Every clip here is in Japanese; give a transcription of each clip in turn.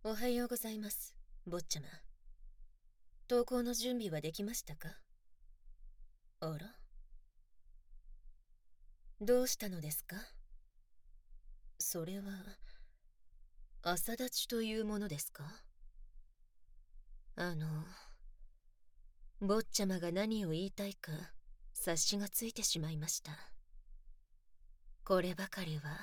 おはようございます、坊ちゃま。登校の準備はできましたか？あら、どうしたのですか？それは、朝立ちというものですか？坊ちゃまが何を言いたいか、察しがついてしまいました。こればかりは、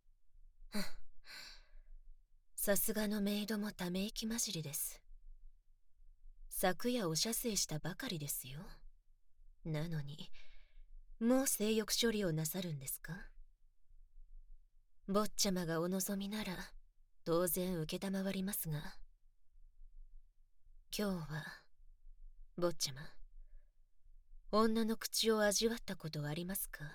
さすがのメイドもため息混じりです。昨夜お射精したばかりですよ。なのに、もう性欲処理をなさるんですか？坊ちゃまがお望みなら当然承りますが、今日は坊ちゃま、女の口を味わったことはありますか？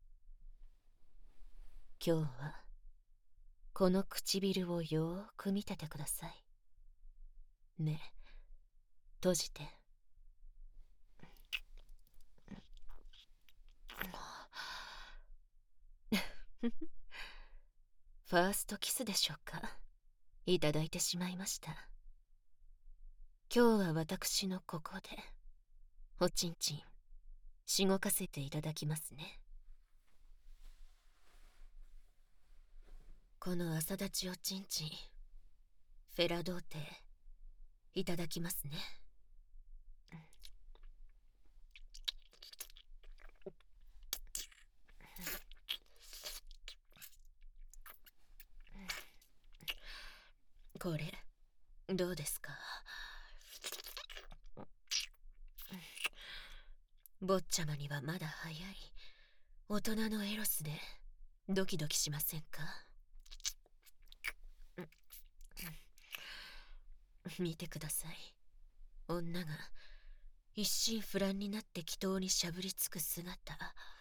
今日はこの唇をよーく見ててください。目閉じて。ファーストキスでしょうか。いただいてしまいました。今日は私のここでおちんちんしごかせていただきますね。この朝立ちおちんちん、フェラ童貞いただきますね。これどうですか？坊ちゃまにはまだ早い大人のエロスでドキドキしませんか？見てください。女が一心不乱になって祈祷にしゃぶりつく姿。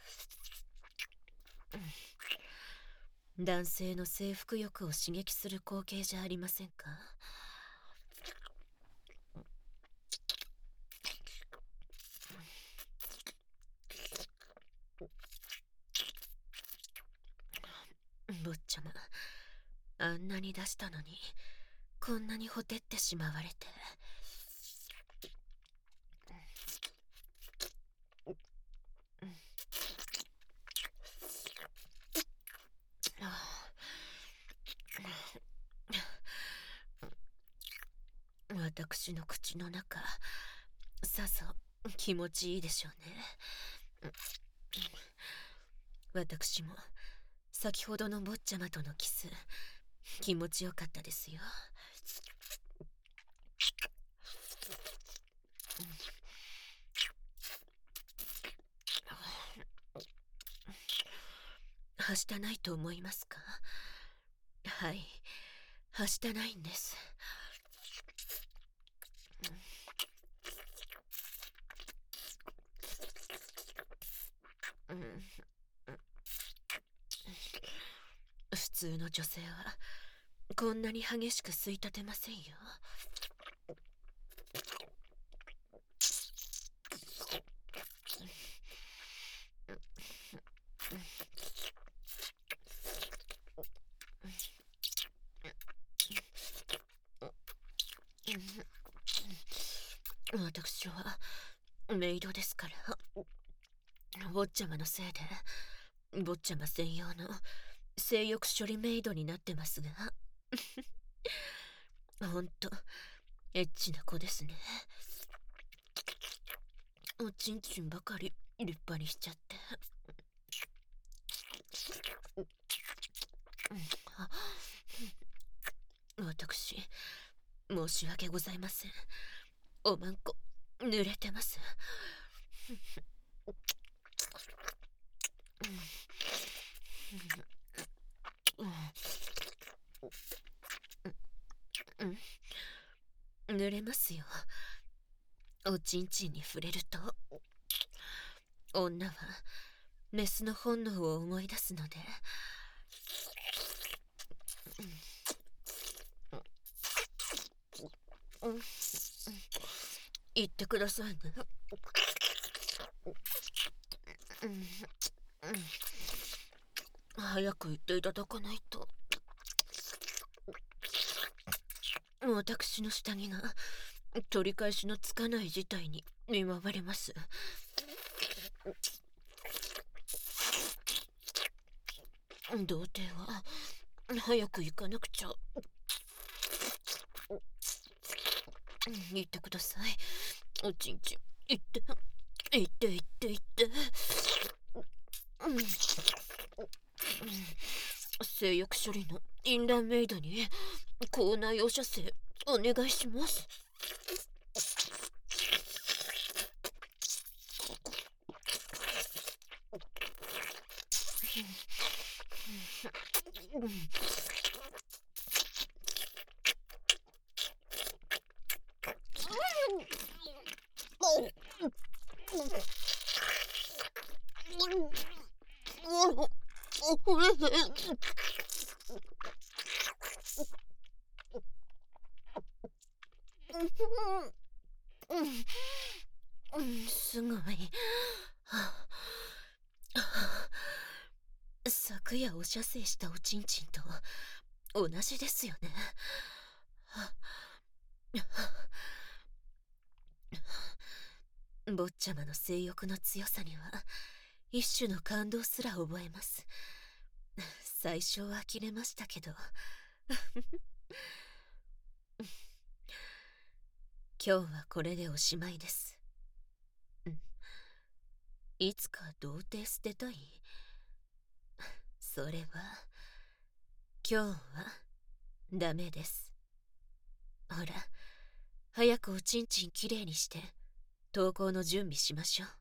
男性の征服欲を刺激する光景じゃありませんか？坊ちゃま、あんなに出したのにこんなにほてってしまわれて。私の口の中、さぞ気持ちいいでしょうね。私も先ほどの坊ちゃまとのキス、気持ちよかったですよ。はしたないと思いますか？はい、はしたないんです。普通の女性はこんなに激しく吸い立てませんよ。私はメイドですから。坊ちゃまのせいで坊ちゃま専用の性欲処理メイドになってますが。ほんとエッチな子ですね。おちんちんばかり立派にしちゃって。私、申し訳ございません。おまんこ濡れてます。濡れますよ。おちんちんに触れると女はメスの本能を思い出すので。言ってくださいね。早く言っていただかないと。 私の下着が取り返しのつかない事態に見舞われます。童貞は早く行かなくちゃ。行ってください。おちんちん行って行って行って行って。性欲処理のインランメイドに口内お射精お願いします。すごい。昨夜お射精したおちんちんと同じですよね。坊ちゃまの性欲の強さには一種の感動すら覚えます。最初は呆れましたけど今日はこれでおしまいです。いつか童貞捨てたい？それは今日はダメです。ほら、早くおちんちんきれいにして投稿の準備しましょう。